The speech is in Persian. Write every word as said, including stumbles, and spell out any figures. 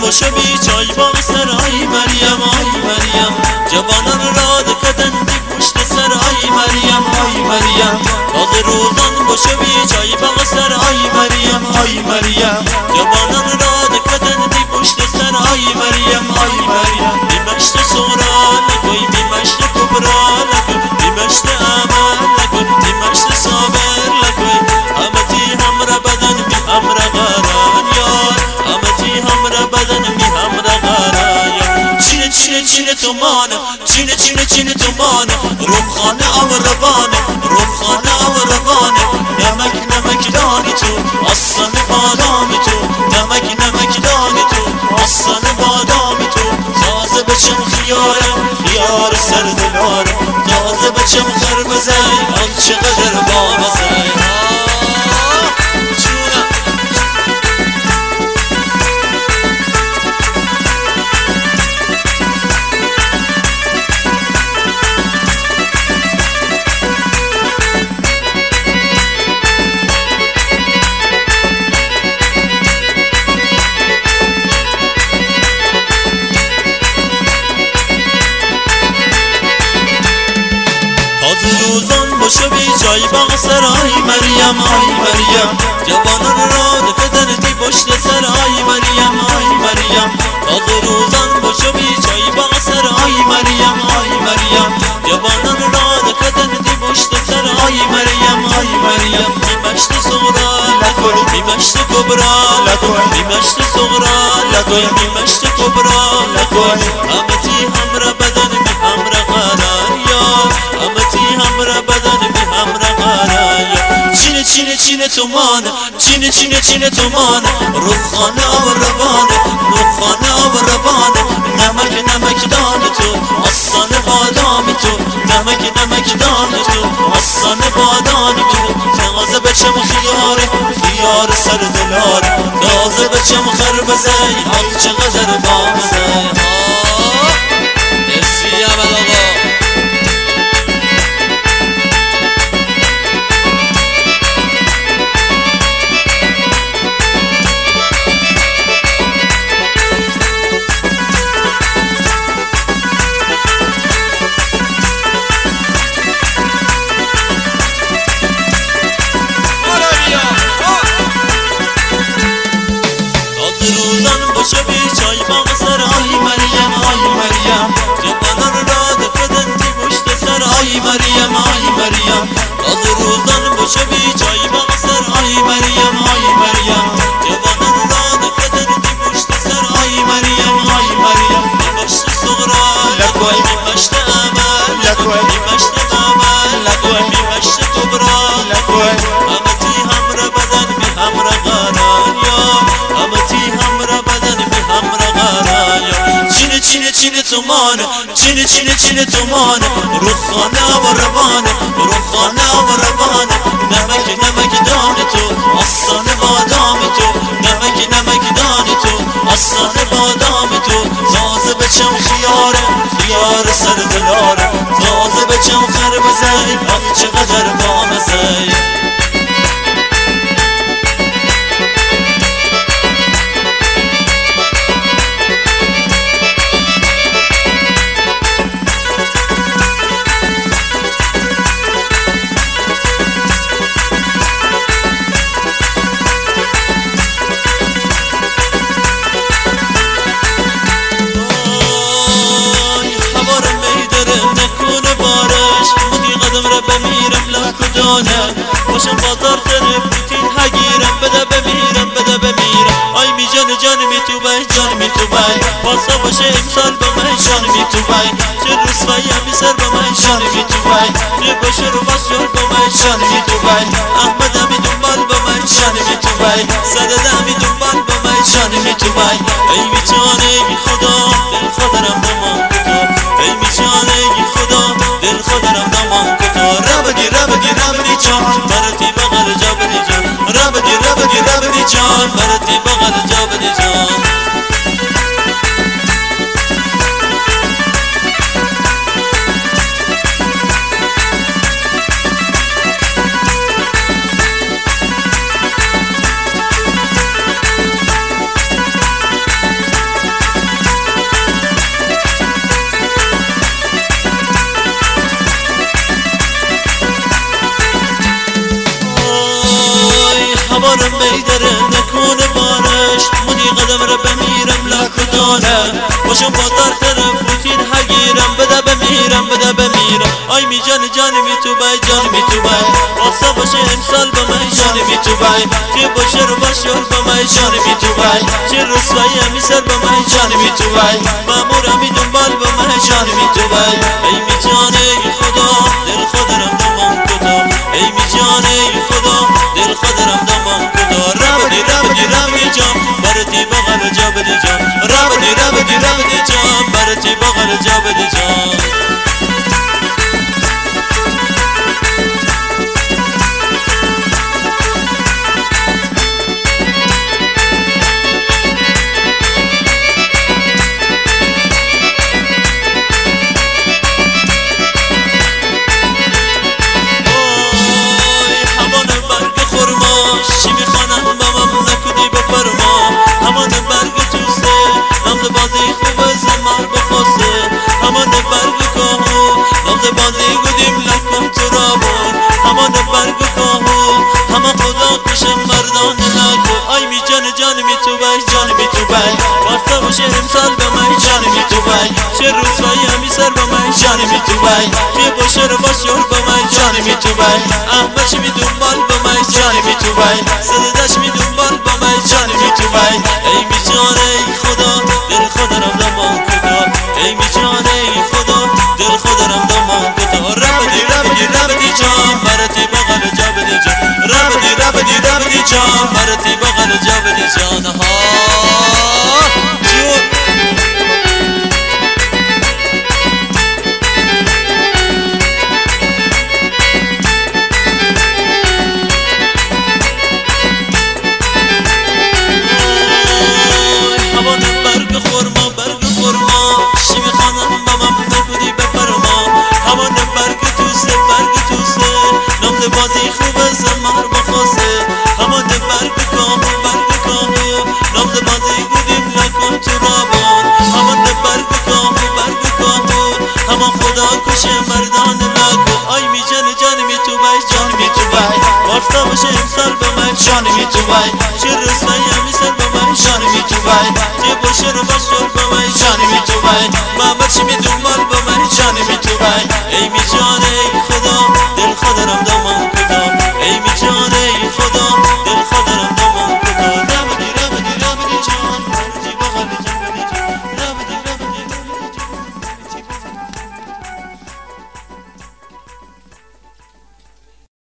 باشو بی چای باغ سر آی مریم آی مریم جوانان را دکدن بی پشت سر آی مریم آی مریم تازه روزان باشو بی چای باغ سر آی مریم آی مریم جوانان را دکدن بی پشت سر آی مریم آی مریم بی مشت صغرا نکوی بی مشت کبرا نکوی بی مشت عمل نکوی بی مشت صابر نکوی همتی همرا بدن بی همرا غران یار همتی همرا بدن بی همرا غران یار چینه چینه چینه تومانه چینه چینه چینه تومانه روخانه او روانه روخانه او روانه نمک نمک دانی تو آسان بادامی تو نمک نمک دانی تو آسان بادامی تو تازه بچم خیاره خیار سر دلاره تازه بچم خربزه آن چقدر بامزه روزان باشو بی چای باغ سر آی مریم آی مریم جوانان را دکدن دی پشت سر آی مریم آی مریم تازه روزان باشو بی چای باغ سر آی مریم آی مریم جوانان را دکدن دی پشت سر آی مریم آی مریم بی مشت صغرا لکوی بی مشت کبرا لکوی بی مشت صغرا لکوی بی مشت کبرا لکوی همتی همرا بدن بی همرا قرار یار همتی همرا بدن بی همرا قرار یار چینه چینه چینه تومانه چینه چینه چینه تومانه روخانه او روانه روخانه او روانه نمک نمک دان تو آسان بادامی تو نمک نمک دان تو آسان بادامی تو تازه بچم خیاره خیار سر دلاره تازه بچم خربزه آخ چقدر بامزه مرسی احمد آقا باشو بی چای باغ سر آی مریم آی مریم جوانان را دکدن دی پشت سر آی مریم آی مریم تازه روزان باشو بی چای باغ سر آی مریم آی مریم جوانان را دکدن دی پشت سر آی مریم آی مریم بی مشت صغرا لکوی بی مشت عمل لکوی بی مشت عمل لکوی بی مشت کبرا لکوی همتی همرا بدن بی همرا قرار یار همتی همرا چینه چینه تومانه چینه چینه چینه تومانه روخانه و روانه روخانه و روانه نمک نمک دان تو آسان بادامی تو نمک نمک دان تو آسان بادامی تو تازه بچم خیاره خیار سر دلاره تازه بچم خربزه آخ چقدر بامزه باشم بازار طرف بوتین هگیرم بده بمیرم بده بمیرم آی می جان جان می تو بای جان می تو بای پاسا باشه امسال با من جان می تو بای چه رسوایی همی سر با من جان می تو بای چه باشه رو باز جان با من جان می تو بای احمد همی دنبال با من جان می تو بای سرد همی دنبال با من جان می تو بای ای می جانه بی خدا دل خودرم نمان کتا ای می جانه بی خدا دل خودرم نمان کتا ربگی ربگی ربگی جان برتی بغل جابدی جان ربگی ربگی ربگی جان برتی بغل جابدی جان جانه باشم با در طرف روتین هگیرم بده بمیرم بده بمیرم آی می جان جان می تو بای جان می تو بای واسه باشه امسال با من جان می تو بای چه باشه رو باشه با من جان می تو بای چه رسوایی همی سر با من جان می تو بای مامور همی دنبال با من جان می تو بای ای می جانه خدا دل خودم دمان کتا ای می جانه خدا دل خودم دمان کتا ربدی ربدی ربدی جان برتی بغل جبدی جان ربدی ربدی ربدی جان برتی بغل جبدی جان جان می تو بای جان می تو بای واسه باشه امسال به من جان می تو بای چه رسوایی همی سر به من جان می تو بای چه باشه رو باشه به من جان می تو بای احمدش می دنبال به من جان می تو بای صداش می دنبال به من جان می تو بای ای می جان ای خدا دل خدا رم دمان کتا ای می جان ای خدا دل خدا رم دمان کتا ربدی ربدی ربدی جان برتی بغل جبدی جان ربدی ربدی ربدی جان برتی بغل جبدی جان ها جون همان برگ خورما برگ خورما شیمی خانم با من نکودی بفرما همان برگ توسه برگ توسه نامد بازی خوبه زمار بخواسه همان برگ کامو برگ کامو نامد بازی گودیم لکن تو رابان همان برگ کامو برگ کامو همان خدا کشه مردان لکو آی می جان جان می تو بای جان می تو بای واسه باشه امسال به من جان می تو بای چه رسایی همی سر به من جان می تو بای چه باشه رو باشه به من جان می تو بای محمد چی می